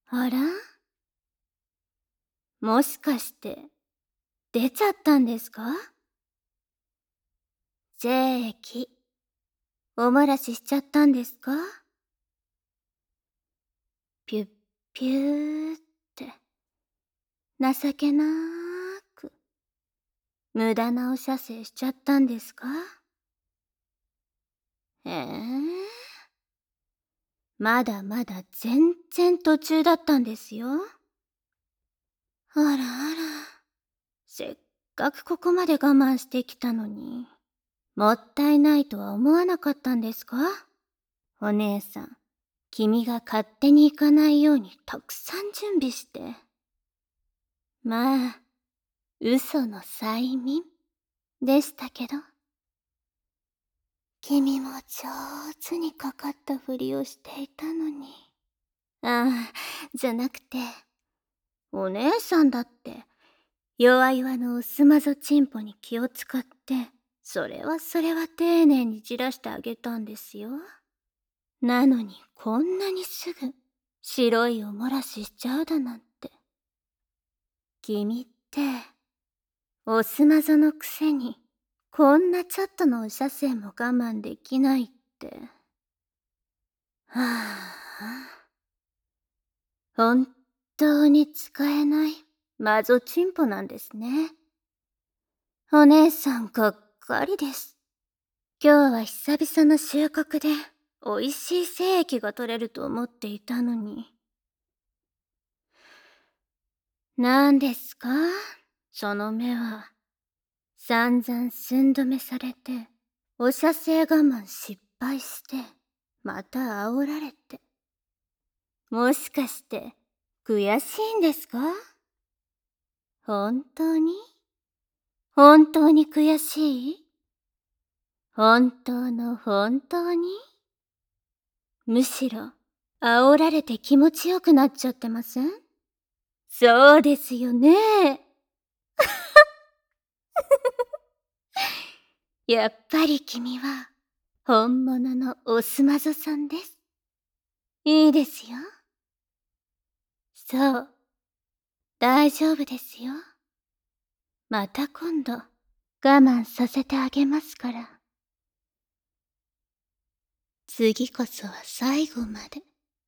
あら？もしかして、出ちゃったんですか？精液、お漏らししちゃったんですか？ピュッピューって、情けなーく、無駄なお射精しちゃったんですか？まだまだ全然途中だったんですよ。あらあら、せっかくここまで我慢してきたのに、もったいないとは思わなかったんですか？お姉さん、君が勝手に行かないようにたくさん準備して。まあ、嘘の催眠でしたけど。君も上手にかかったふりをしていたのに。ああ、じゃなくて、お姉さんだって、弱々のおすまぞチンポに気を使って、それは丁寧にじらしてあげたんですよ。なのにこんなにすぐ、白いお漏らししちゃうだなんて。君って、おすまぞのくせに、こんなちょっとのお射精も我慢できないって。はあ。本当に使えないマゾチンポなんですね。お姉さんがっかりです。今日は久々の収穫で美味しい精液が取れると思っていたのに。なんですかその目は。散々寸止めされて、お射精我慢失敗して、また煽られて。もしかして、悔しいんですか？本当に？本当に悔しい？本当の本当に？むしろ、煽られて気持ちよくなっちゃってません？そうですよね。やっぱり君は、本物のおすまぞさんです。いいですよ。そう。大丈夫ですよ。また今度、我慢させてあげますから。次こそは最後まで。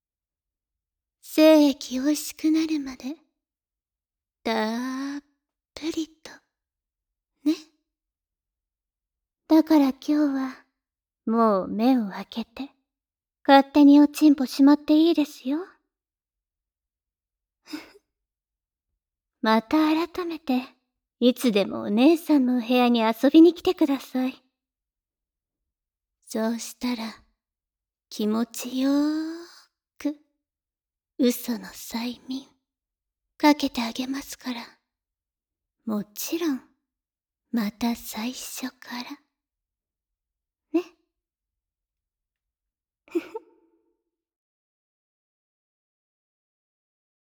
精液美味しくなるまで、たっぷりと。ね。だから今日は、もう目を開けて、勝手におちんぽしまっていいですよ。また改めて、いつでもお姉さんのお部屋に遊びに来てください。そうしたら、気持ちよーく、嘘の催眠、かけてあげますから。もちろん、また最初から。